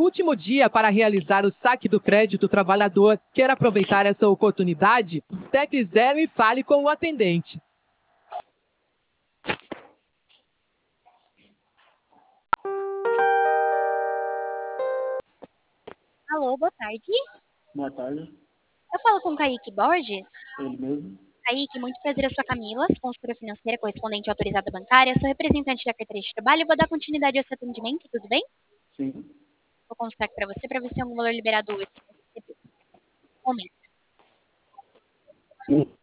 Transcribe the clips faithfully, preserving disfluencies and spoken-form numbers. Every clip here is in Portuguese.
Último dia para realizar o saque do crédito trabalhador. Quer aproveitar essa oportunidade? Tepe zero e fale com o atendente. Alô, boa tarde. Boa tarde, Eu falo com o Kaique Borges. ele mesmo. Kaique, muito prazer, eu sou a Camila, consultora financeira, correspondente autorizada bancária, sou representante da carteira de trabalho e vou dar continuidade a esse atendimento, tudo bem? Sim. Vou consultar aqui para você para ver se tem algum valor liberado hoje. Um momento. Sim.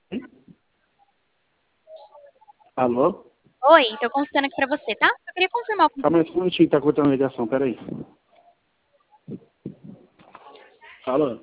Alô? Oi, estou consultando aqui para você, tá? Eu queria confirmar o... Calma aí, só um minutinho, tá cortando a ligação, peraí. Alô?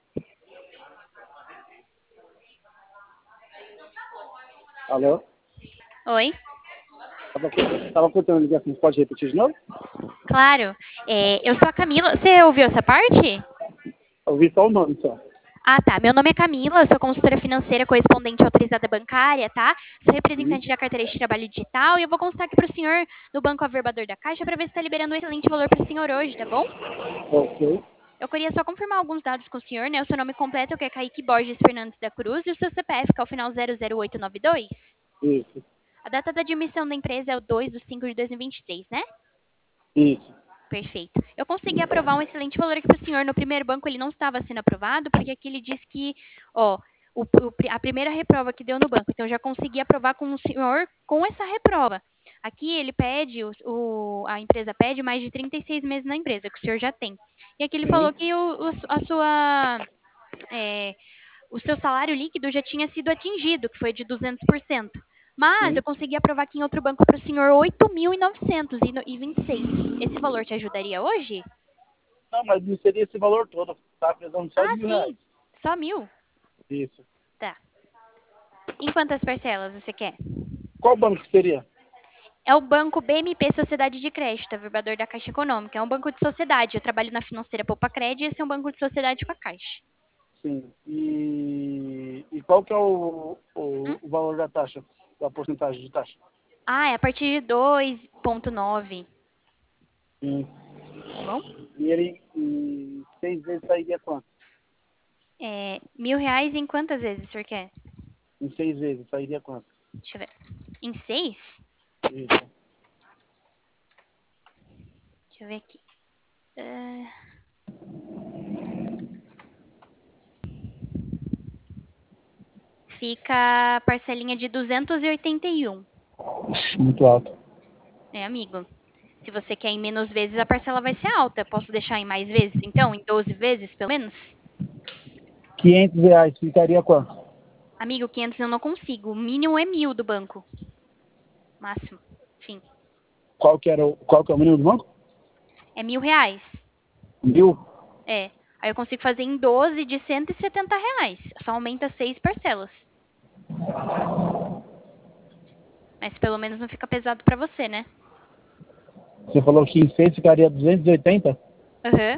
Alô? Oi? Tava, tava cortando a ligação, pode repetir de novo? Claro. É, eu sou a Camila. Você ouviu essa parte? Ouvi só o nome, só. Ah, tá. Meu nome é Camila, eu sou consultora financeira correspondente autorizada bancária, tá? Sou representante da carteira de trabalho digital e eu vou consultar aqui para o senhor no Banco Averbador da Caixa para ver se está liberando um excelente valor para o senhor hoje, tá bom? Ok. Eu queria só confirmar alguns dados com o senhor, né? O seu nome completo, que é Kaique Borges Fernandes da Cruz, e o seu C P F, que é o final zero zero oito nove dois. Isso, A data da admissão da empresa é o dois de cinco de dois mil e vinte e três, né? isso. Perfeito. Eu consegui aprovar um excelente valor aqui para o senhor. No primeiro banco ele não estava sendo aprovado, porque aqui ele diz que, ó, o, o, a primeira reprova que deu no banco. Então, eu já consegui aprovar com o senhor com essa reprova. Aqui ele pede, o, o, a empresa pede mais de trinta e seis meses na empresa, que o senhor já tem. E aqui ele falou Sim. que o, o, a sua, é, o seu salário líquido já tinha sido atingido, que foi de duzentos por cento. Mas Sim. eu consegui aprovar aqui em outro banco para o senhor oito mil novecentos e vinte e seis. Esse valor te ajudaria hoje? Não, mas não seria esse valor todo. Tá precisando só de Ah, mil reais. sim. Só mil? Isso. Tá. Em quantas parcelas você quer? Qual banco que seria? É o banco B M P Sociedade de Crédito, averbador da Caixa Econômica. É um banco de sociedade. Eu trabalho na financeira Poupa Cred e esse é um banco de sociedade com a Caixa. Sim. E, e qual que é o, o, Hum? o valor da taxa? Da porcentagem de taxa? Ah, é a partir de dois vírgula nove. Sim. Tá bom? E ele em seis vezes sairia quanto? É, mil reais em quantas vezes o senhor quer? Em seis vezes sairia quanto? Deixa eu ver. Em seis? Isso. Deixa eu ver aqui. Ah, fica a parcelinha de duzentos e oitenta e um. Muito alto. É, amigo. Se você quer em menos vezes, a parcela vai ser alta. Posso deixar em mais vezes, então? Em doze vezes, pelo menos? quinhentos reais ficaria quanto? Amigo, quinhentos eu não consigo. O mínimo é mil do banco. Máximo. Enfim. Qual que era o, qual que é o mínimo do banco? É mil reais. Mil? É. Aí eu consigo fazer em doze de cento e setenta reais. Só aumenta seis parcelas. Mas pelo menos não fica pesado pra você, né? Você falou que em seis ficaria duzentos e oitenta? Aham.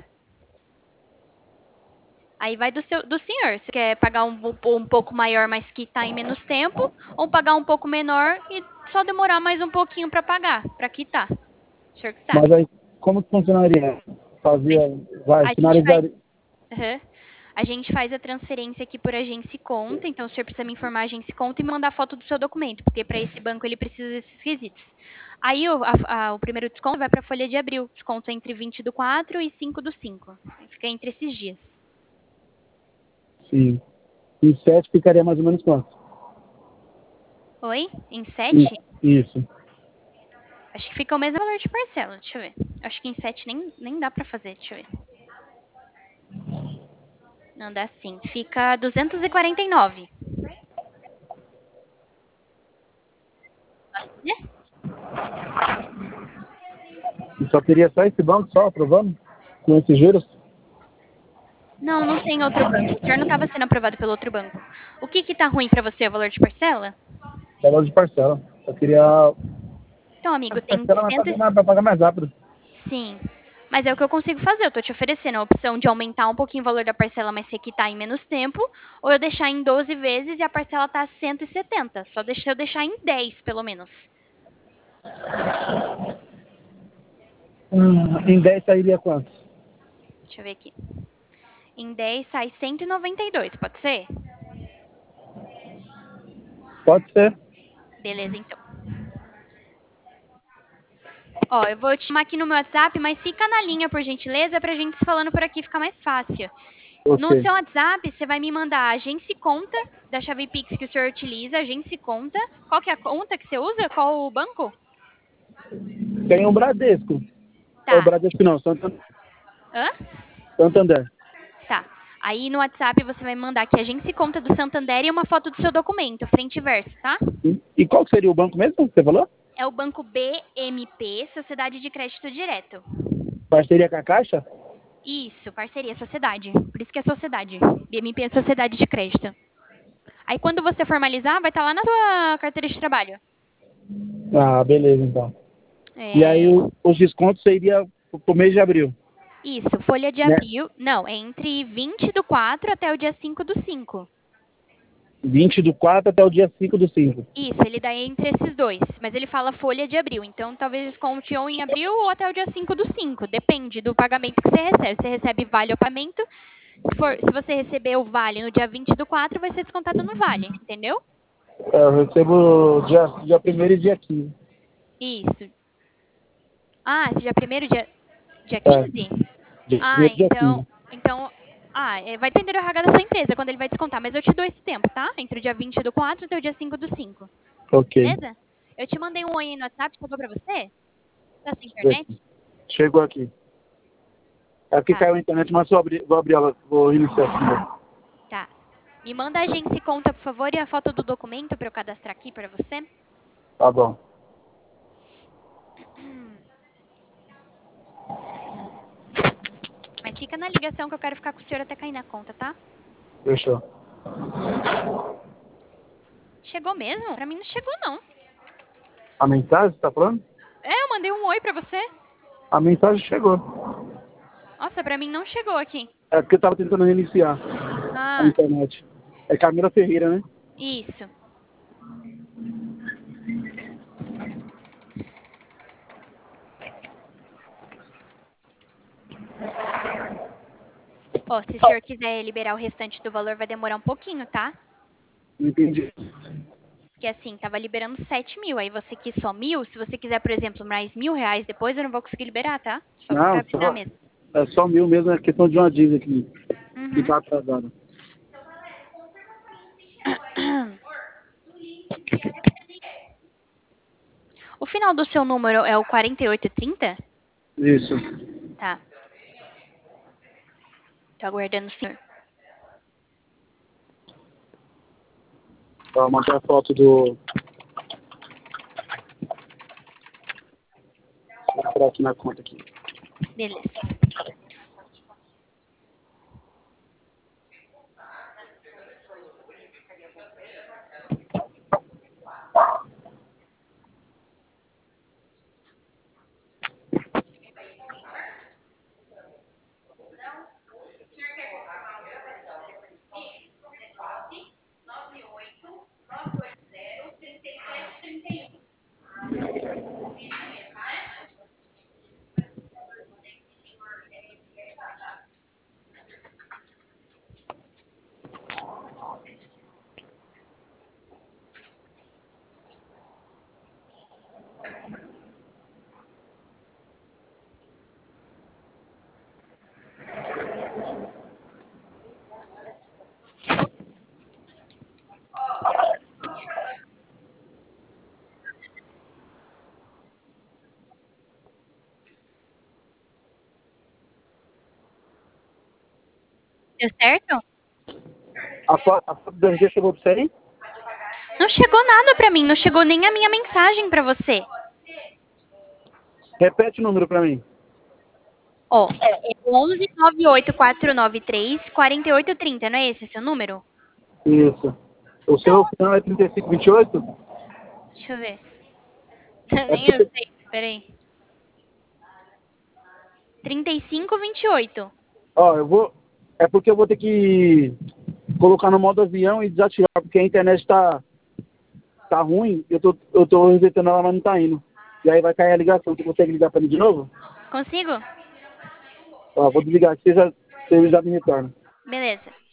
Aí vai do, seu, do senhor. Você quer pagar um, um pouco maior, mas quitar em menos tempo? Ou pagar um pouco menor e só demorar mais um pouquinho pra pagar, pra quitar? O senhor que sabe. Mas aí, como que funcionaria? Fazia, vai, A gente faz, finalizaria. Aham. A gente faz a transferência aqui por agência e conta, então o senhor precisa me informar a agência e conta e me mandar foto do seu documento, porque para esse banco ele precisa desses requisitos. Aí o, a- a- o primeiro desconto vai para a folha de abril, desconto entre vinte do quatro e cinco do cinco. Fica entre esses dias. Sim. Em sete ficaria mais ou menos quanto? Oi? Em Isso. sete? Isso. Acho que fica o mesmo valor de parcela, deixa eu ver. Acho que em sete nem, nem dá para fazer, deixa eu ver. Não dá sim. Fica duzentos e quarenta e nove. Né? E só teria só esse banco só aprovando? Com esses juros? Não, não tem outro banco. O senhor não estava sendo aprovado pelo outro banco. O que que tá ruim para você, o valor de parcela? Valor de parcela. Eu queria Então, amigo, tem parcela para cento... pagar, mais- pra pagar mais rápido. Sim. Mas é o que eu consigo fazer. Eu tô te oferecendo a opção de aumentar um pouquinho o valor da parcela, mas você quitar em menos tempo, ou eu deixar em doze vezes e a parcela tá cento e setenta. Só deixa eu deixar em dez, pelo menos. Hum, em dez sairia quanto? Deixa eu ver aqui. Em dez sai cento e noventa e dois, pode ser? Pode ser. Beleza, então. Ó, eu vou te chamar aqui no meu WhatsApp, mas fica na linha, por gentileza, pra gente se falando por aqui ficar mais fácil. No Ok. seu WhatsApp, você vai me mandar a agência e conta da chave Pix que o senhor utiliza, agência e conta. Qual que é a conta que você usa? Qual o banco? Tem um Bradesco. É o Tá. Bradesco não, Santander. Hã? Santander. Tá. Aí no WhatsApp você vai me mandar aqui a agência e conta do Santander e uma foto do seu documento, frente e verso, tá? E, e qual que seria o banco mesmo que você falou? É o banco B M P, Sociedade de Crédito Direto. Parceria com a Caixa? Isso, parceria, sociedade. Por isso que é sociedade. B M P é Sociedade de Crédito. Aí quando você formalizar, vai estar lá na sua carteira de trabalho. Ah, beleza, então. É, E aí o- os descontos seria pro mês de abril, Isso, folha de né? abril. Não, é entre vinte do quatro até o dia cinco do cinco. vinte do quatro até o dia cinco do cinco. Isso, ele dá entre esses dois. Mas ele fala folha de abril. Então talvez desconte ou em abril ou até o dia cinco do cinco. Depende do pagamento que você recebe. Você recebe vale ao pagamento. Se, for, se você receber o vale no dia vinte do quatro, vai ser descontado no vale. Entendeu? É, eu recebo dia, dia primeiro e dia quinze. Isso. Ah, esse dia primeiro, dia, dia É, quinze? dia Ah, primeiro e dia então. quinze. Então. Ah, é, vai depender do R H da sua empresa, quando ele vai descontar. Mas eu te dou esse tempo, tá? Entre o dia vinte do quatro até o dia cinco do cinco. Ok. Beleza? Eu te mandei um oi aí no WhatsApp, chegou pra você? Tá sem internet? Chegou aqui. É porque Tá. caiu a internet, mas vou abrir, vou abrir ela, vou iniciar aqui. Tá. Me manda a agência e conta, por favor, e a foto do documento pra eu cadastrar aqui pra você. Tá bom. Mas fica na ligação que eu quero ficar com o senhor até cair na conta, tá? Fechou. Chegou mesmo? Pra mim não chegou, não. A mensagem, você tá falando? É, eu mandei um oi pra você. A mensagem chegou. Nossa, pra mim não chegou aqui. É porque eu tava tentando reiniciar a Ah, internet. É Camila Ferreira, né? isso. Ó, se o senhor quiser liberar o restante do valor, vai demorar um pouquinho, tá? Não entendi. Porque assim, tava liberando sete mil. Aí você quis só mil. Se você quiser, por exemplo, mais mil reais depois, eu não vou conseguir liberar, tá? Só Não, pra avisar só, mesmo. é só mil mesmo, é questão de uma dívida aqui. Que Uhum. tá atrasada. O final do seu número é o quarenta e oito trinta? Isso. Tá. Tô aguardando o senhor. Vou mandar a foto do... Vou entrar aqui na conta aqui. Beleza. Deu certo? A foto, a foto do R G chegou pra você aí? Não chegou nada pra mim. Não chegou nem a minha mensagem pra você. Repete o número pra mim. Ó, é onze nove oito quatro nove três quatro oito três zero, não é esse seu número? Isso. O seu final é trinta e cinco vinte e oito? Deixa eu ver. Nem eu sei. Peraí. trinta e cinco vinte e oito. Ó, eu vou... É porque eu vou ter que colocar no modo avião e desativar, porque a internet tá, tá ruim. Eu tô, eu tô resetando ela, mas não tá indo. E aí vai cair a ligação. Você consegue ligar pra mim de novo? Consigo? Ó, vou desligar aqui, você já, você já me retorna. Beleza.